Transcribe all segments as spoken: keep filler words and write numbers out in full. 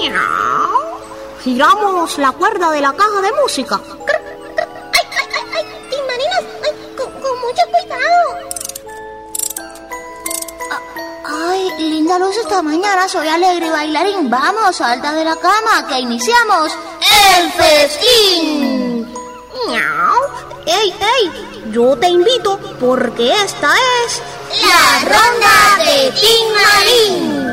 Giramos la cuerda de la caja de música. ¡Ay, ay, ay, ay! ¡Tin Marinas! ¡Ay, con, con mucho cuidado! Ay, linda luz esta mañana, soy alegre y bailarín. Vamos, salta de la cama, que iniciamos el festín. ¡Miau! ¡Ey, ey! Yo te invito porque esta es la ronda de Tin Marín.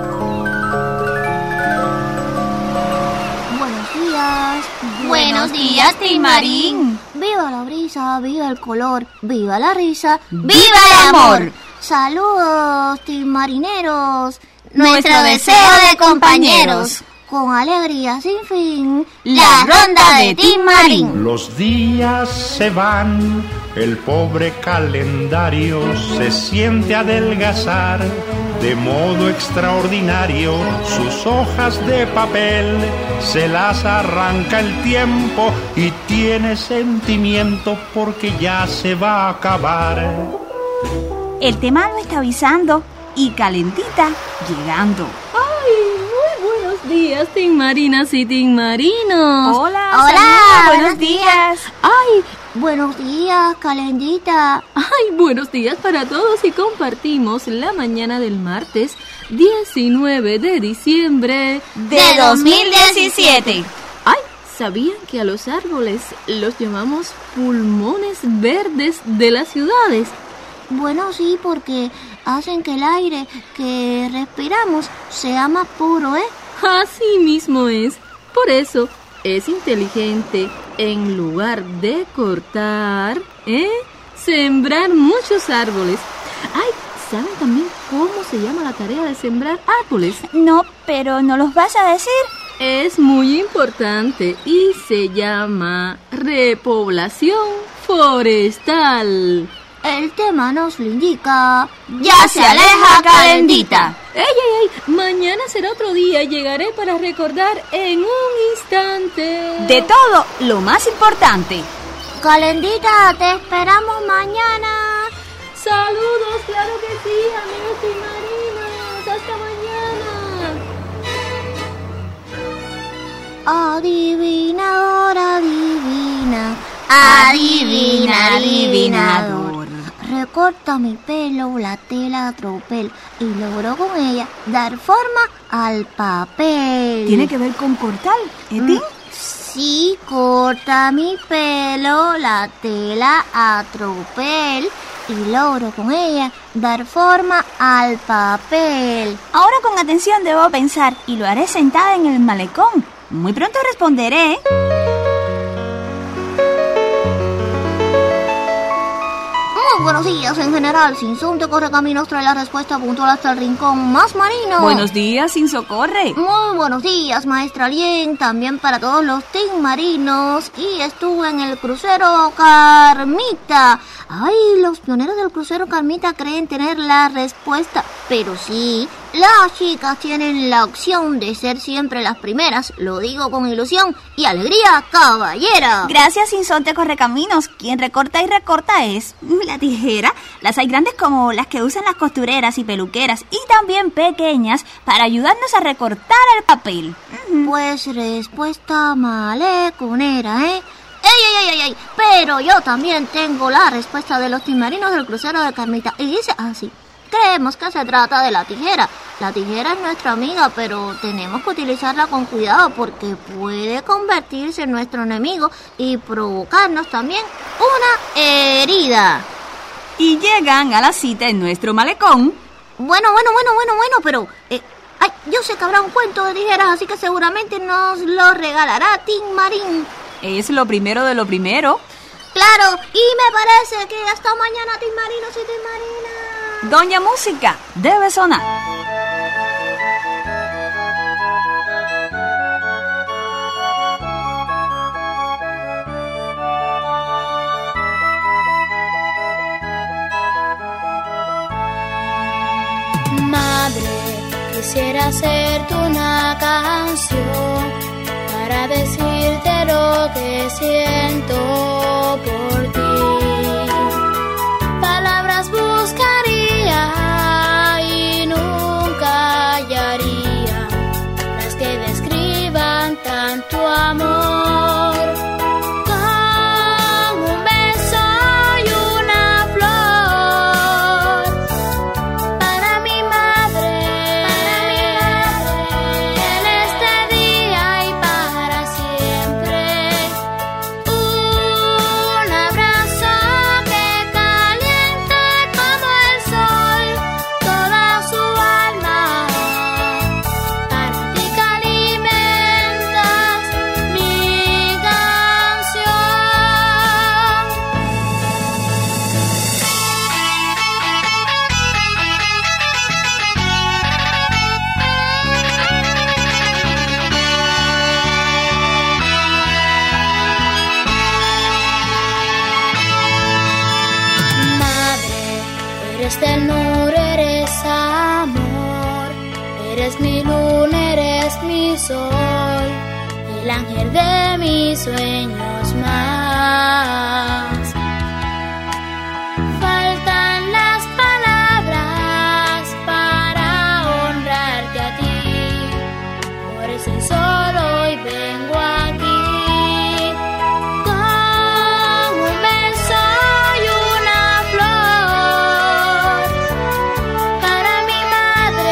Buenos días. Buenos días, Tin Marín. Viva la brisa, viva el color, viva la risa, viva el amor. Saludos, Tin Marineros. Nuestro deseo de compañeros. Con alegría sin fin, la ronda de Tin Marín. Los días se van, el pobre calendario se siente adelgazar de modo extraordinario. Sus hojas de papel se las arranca el tiempo y tiene sentimiento porque ya se va a acabar. El tema lo está avisando y calentita llegando. Buenos días, Tin Marinas y Tin Marinos. Hola, hola, saludos, buenos días. Ay, buenos días, calentita. Ay, buenos días para todos y compartimos la mañana del martes diecinueve de diciembre de dos mil diecisiete. Ay, ¿sabían que a los árboles los llamamos pulmones verdes de las ciudades? Bueno, sí, porque hacen que el aire que respiramos sea más puro, ¿eh? Así mismo es. Por eso es inteligente, en lugar de cortar, ¿eh? sembrar muchos árboles. Ay, ¿saben también cómo se llama la tarea de sembrar árboles? No, pero ¿no los vas a decir? Es muy importante y se llama repoblación forestal. El tema nos lo indica. ¡Ya se aleja, calentita! ¡Ey, ey, ey! Mañana será otro día y llegaré para recordar en un instante. De todo, lo más importante. Calentita, te esperamos mañana. Saludos, claro que sí, amigos y marinos. Hasta mañana. Adivinador, adivina. Adivina, adivinador. Recorta mi pelo, la tela a tropel, y logró con ella dar forma al papel. ¿Tiene que ver con cortar, Eti? Sí, corta mi pelo, la tela a tropel, y logro con ella dar forma al papel. Ahora con atención debo pensar, y lo haré sentada en el malecón. Muy pronto responderé. Buenos días en general, Sin Son te corre caminos, trae la respuesta puntual hasta el rincón más marino. Buenos días, Sin Socorre. Muy buenos días, maestra Lien, también para todos los Tin Marinos. Y estuve en el crucero Carmita. Ay, los pioneros del crucero Carmita creen tener la respuesta, pero sí, las chicas tienen la opción de ser siempre las primeras. Lo digo con ilusión y alegría caballera. Gracias, Sin Son te corre caminos. Quien recorta y recorta es la tijera. Las hay grandes como las que usan las costureras y peluqueras, y también pequeñas para ayudarnos a recortar el papel. Pues respuesta maleconera, ¿eh? ¡Ey, ey, ey, ey! Pero yo también tengo la respuesta de los Tin Marinos del crucero de Carmita. Y dice así: creemos que se trata de la tijera. La tijera es nuestra amiga, pero tenemos que utilizarla con cuidado porque puede convertirse en nuestro enemigo y provocarnos también una herida. Y llegan a la cita en nuestro malecón. Bueno, bueno, bueno, bueno, bueno, pero... Eh, ay, yo sé que habrá un cuento de tijeras, así que seguramente nos lo regalará Tin Marín. Es lo primero de lo primero. Claro, y me parece que hasta mañana, Tin Marinos y Tin Marinas. Doña Música debe sonar. Madre, quisiera hacerte una canción para decirte lo que siento por ti. Palabras buscaría y nunca hallaría las que describen tu amor. Con un beso y una flor para mi madre, para mi madre, en este día y para siempre. Un abrazo que caliente como el sol toda su alma. Para ti que alimentas mi canción. Madre, eres ternura, eres amor, eres mi luna, eres mi sol, el ángel de mis sueños más. Faltan las palabras para honrarte a ti, por eso solo hoy vengo aquí. Con un beso y una flor para mi madre,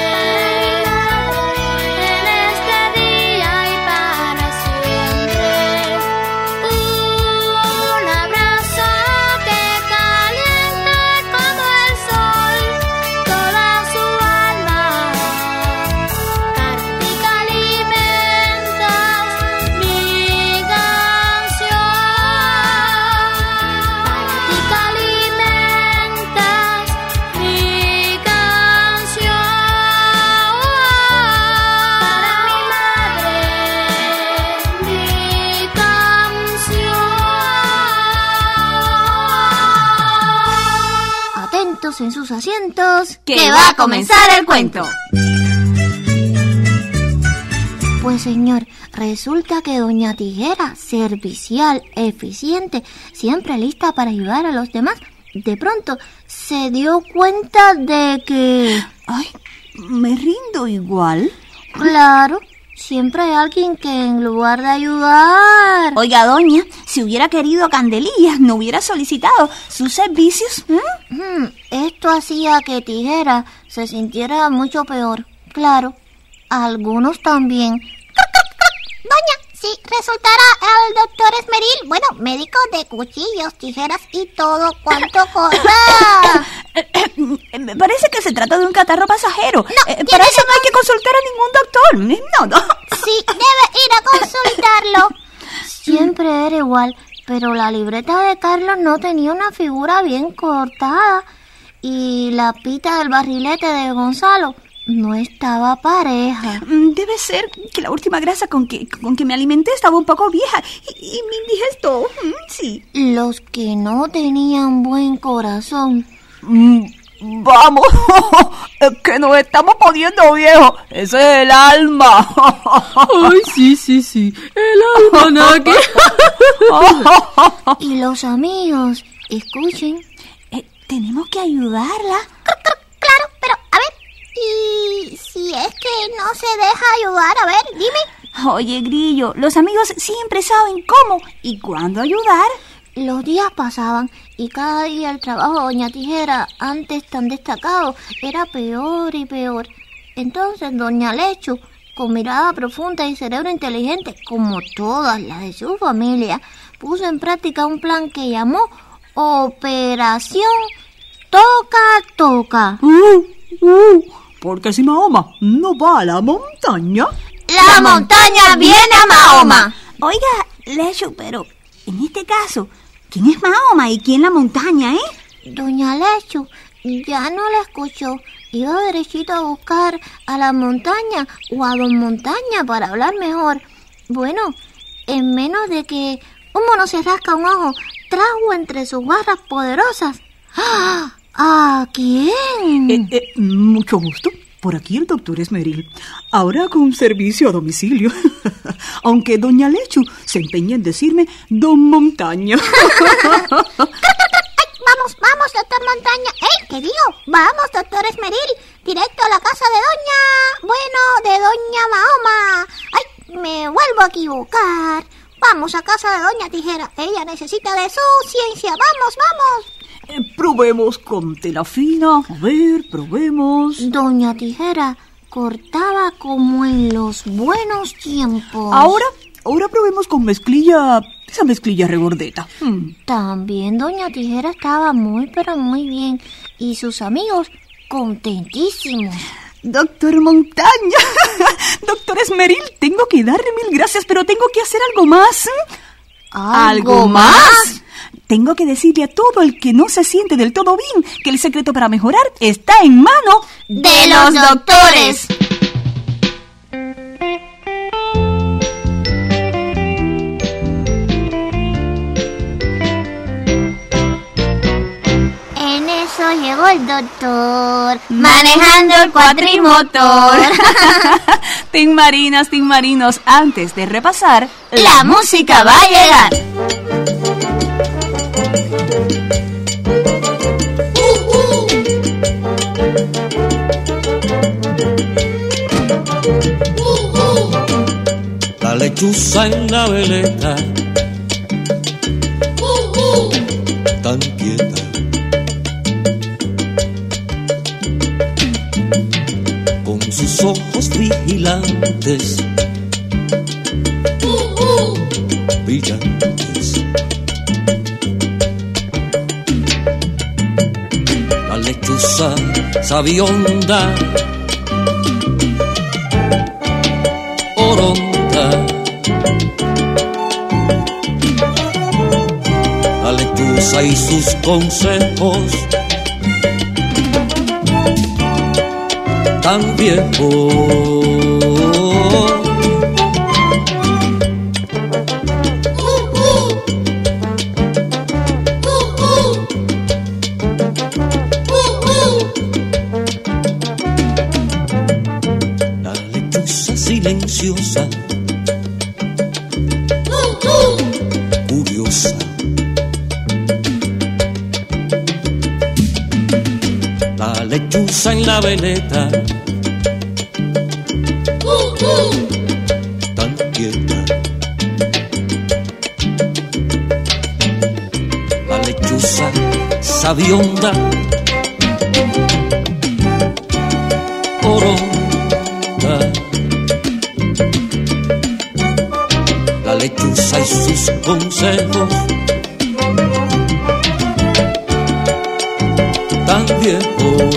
en este día y para siempre. Un abrazo que caliente como el sol toda su alma. Para ti que alimentas mi canción. Para ti que alimentas mi canción. Para mi madre, mi canción. Atentos en sus asientos, Que va a comenzar el cuento. Pues señor, resulta que doña Tijera, servicial, eficiente, siempre lista para ayudar a los demás, de pronto se dio cuenta de que... Ay, me rindo igual. Claro, siempre hay alguien que en lugar de ayudar... Oiga, doña, si hubiera querido Candelillas, no hubiera solicitado sus servicios. ¿eh? Hmm, esto hacía que Tijera se sintiera mucho peor. Claro, algunos también. Doña, si resultara el doctor Esmeril, bueno, médico de cuchillos, tijeras y todo cuanto cosa. Me parece que se trata de un catarro pasajero. No, Eh, tiene para eso que no hay que consultar a ningún doctor. No, no. Sí, debe ir a consultarlo. Siempre era igual, pero la libreta de Carlos no tenía una figura bien cortada y la pita del barrilete de Gonzalo no estaba pareja. Mm, Debe ser que la última grasa con que, con que me alimenté estaba un poco vieja y, y me indigestó. Mm, Sí. Los que no tenían buen corazón. Vamos, es que nos estamos poniendo viejos. Ese es el alma. Ay, sí, sí, sí. El almanaque. Y los amigos, escuchen. Eh, tenemos que ayudarla. Claro, pero a ver, y si es que no se deja ayudar, a ver, dime. Oye, Grillo, los amigos siempre saben cómo y cuándo ayudar. Los días pasaban y cada día el trabajo de doña Tijera, antes tan destacado, era peor y peor. Entonces doña Lechu, con mirada profunda y cerebro inteligente, como todas las de su familia, puso en práctica un plan que llamó Operación Toca Toca. Uh, uh, porque si Mahoma no va a la montaña... ¡La montaña viene a Mahoma! Oiga, Lechu, pero en este caso, ¿quién es Mahoma y quién la montaña, eh? Doña Lechu ya no la escuchó. Iba derechito a buscar a la montaña o a don Montaña para hablar mejor. Bueno, en menos de que un mono se rasca un ojo, trajo entre sus garras poderosas. ¡Ah! ¿A quién? Eh, eh, mucho gusto. Por aquí el doctor Esmeril. Ahora con servicio a domicilio. Aunque doña Lechu se empeña en decirme don Montaña. Vamos, vamos, doctor Montaña. ¡Ey, qué digo! Vamos, doctor Esmeril. Directo a la casa de doña... Bueno, de doña Mahoma. ¡Ay, me vuelvo puedo equivocar. Vamos a casa de Doña Tijera. Ella necesita de su ciencia. Vamos, vamos. Eh, probemos con tela fina. A ver, probemos. Doña Tijera cortaba como en los buenos tiempos. Ahora, ahora probemos con mezclilla, esa mezclilla regordeta. Hmm. También Doña Tijera estaba muy, pero muy bien. Y sus amigos contentísimos. Doctor Montaña, doctor Esmeril, tengo que darle mil gracias, pero tengo que hacer algo más. ¿Algo más? Tengo que decirle a todo el que no se siente del todo bien que el secreto para mejorar está en mano de los doctores. En eso llegó el doctor, manejando el cuatrimotor. Tin marinas, tin marinos, antes de repasar, la música va a llegar. La lechuza en la veleta, tan quieta, con sus ojos vigilantes, brillantes. La lechuza sabionda, oronda, la lechuza y sus consejos tan viejos. La lechuza silenciosa, curiosa, la lechuza en la veleta, tan quieta, la lechuza sabionda, oronda, la lechuza y sus consejos tan viejos.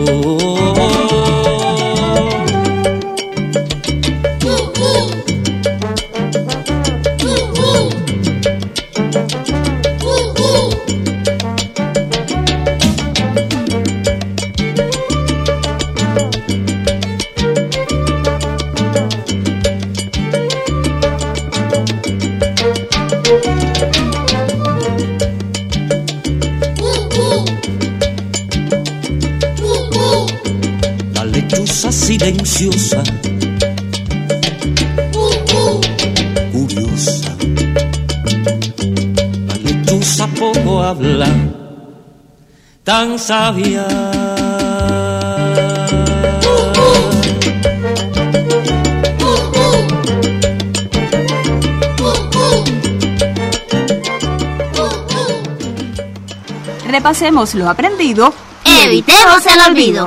La lechuza silenciosa, curiosa, la lechuza poco habla, tan sabia. repasemos lo aprendido. Evitemos el olvido.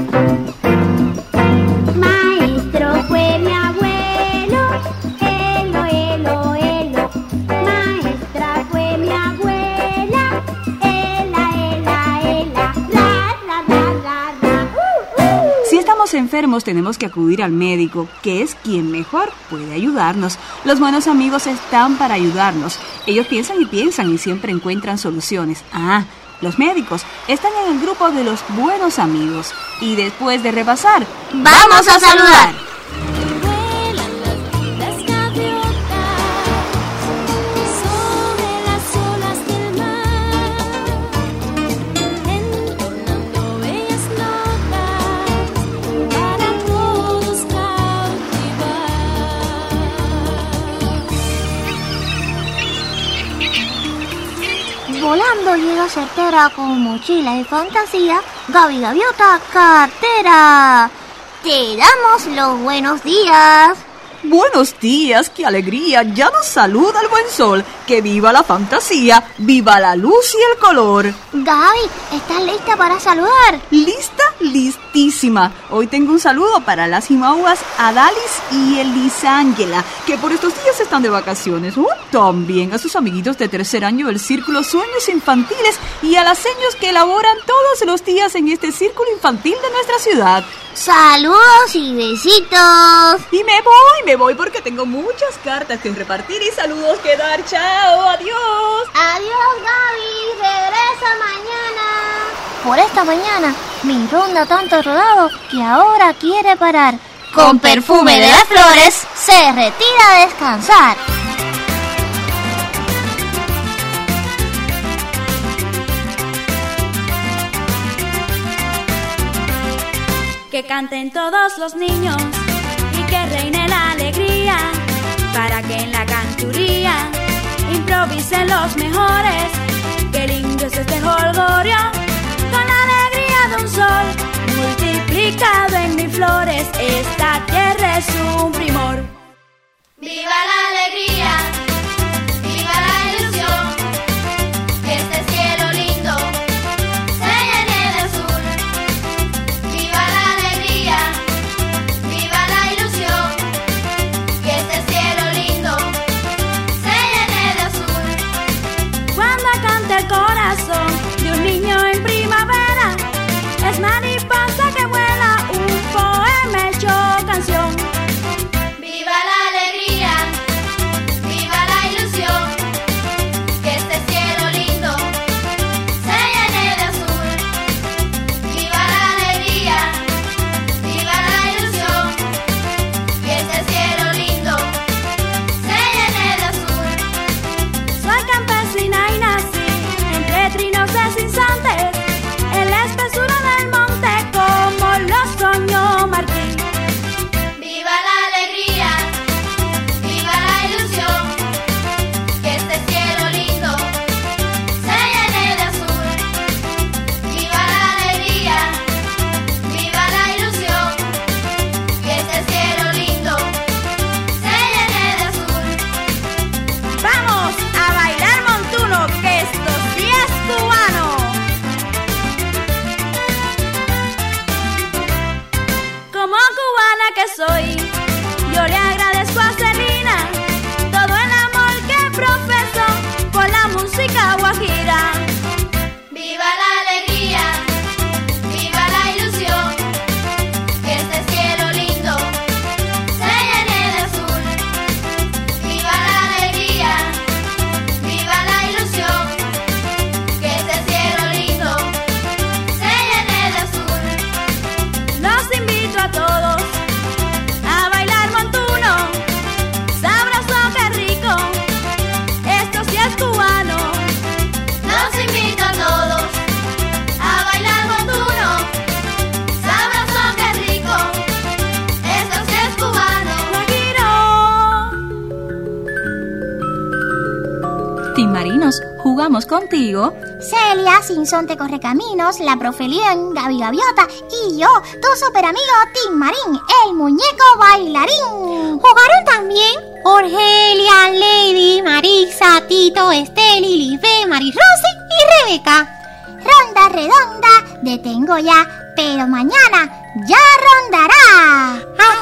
Maestro fue mi abuelo, elo, elo, elo. Maestra fue mi abuela, ela, ela, ela. La, la, la, la, la. Uh, uh. Si estamos enfermos tenemos que acudir al médico, que es quien mejor puede ayudarnos. Los buenos amigos están para ayudarnos. Ellos piensan y piensan y siempre encuentran soluciones. Ah, los médicos están en el grupo de los buenos amigos. Y después de repasar, ¡vamos a saludar! Vuelan las gaviotas sobre las olas del mar, entonando bellas notas para todos cautivar. Volando llega certera con mochila y fantasía, Gaby Gaviota Cartera. Te damos los buenos días. Buenos días, qué alegría, ya nos saluda el buen sol. Que viva la fantasía, viva la luz y el color. Gaby, ¿estás lista para saludar? ¿Lista? Listísima. Hoy tengo un saludo para las Jimauas Adalis y Elisángela, que por estos días están de vacaciones. Uh, también a sus amiguitos de tercer año del Círculo Sueños Infantiles y a las seños que elaboran todos los días en este círculo infantil de nuestra ciudad. Saludos y besitos. Y me voy, me voy porque tengo muchas cartas que repartir y saludos que dar. Chao, adiós. Adiós, Gaby. Regresa mañana. Por esta mañana me ronda tanto rodado que ahora quiere parar. Con perfume de las flores se retira a descansar. Que canten todos los niños y que reine la alegría, para que en la canturía improvisen los mejores. Qué lindo es este jolgorio, con la alegría de un sol multiplicado en mil flores. Esta tierra es un primor. ¡Viva la alegría! ¡Viva la ilusión! Que este cielo lindo se llene de azul. ¡Viva la alegría! ¡Viva la ilusión! Que este cielo lindo se llene de azul. Cuando canta el corazón de un niño en primavera, es mariposa que vuela, un poema hecho canción. ¡Viva la alegría! ¡Viva la ilusión! Que este cielo lindo se llene de azul. ¡Viva la alegría! ¡Viva la ilusión! Que este cielo lindo se llene de azul. Soy campesina y nací entre trinos deslizantes, en la espesura del monte como lo soñó Martín. ¡Viva la alegría! ¡Viva la ilusión! Que este cielo lindo se llene de azul. ¡Viva la alegría! ¡Viva la ilusión! Que este cielo lindo se llene de azul. Vamos a bailar montuno, que esto sí es cubano. Como cubana que soy, yo le agradezco a Celina todo el amor que profesó por la música guajira. ¡Viva la alegría! ¡Viva la ilusión! Que este cielo lindo se llene de azul. ¡Viva la alegría! ¡Viva la ilusión! Que este cielo lindo se llene de azul. Los invito a todos a bailar montuno, sabroso que rico, esto sí es cubano. Los invito a todos a bailar montuno, sabroso que rico, esto sí es cubano. Timarinos, jugamos contigo. Celia, Sinsonte Correcaminos, la profe Lien, Gaby Gaviota y yo, tu super amigo Tim Marín, el muñeco bailarín. Jugaron también Orgelia, Lady, Marisa, Tito, Esteli, Libe, Marisrosy y Rebeca. Ronda redonda, detengo ya, pero mañana ya rondará. ¡Hasta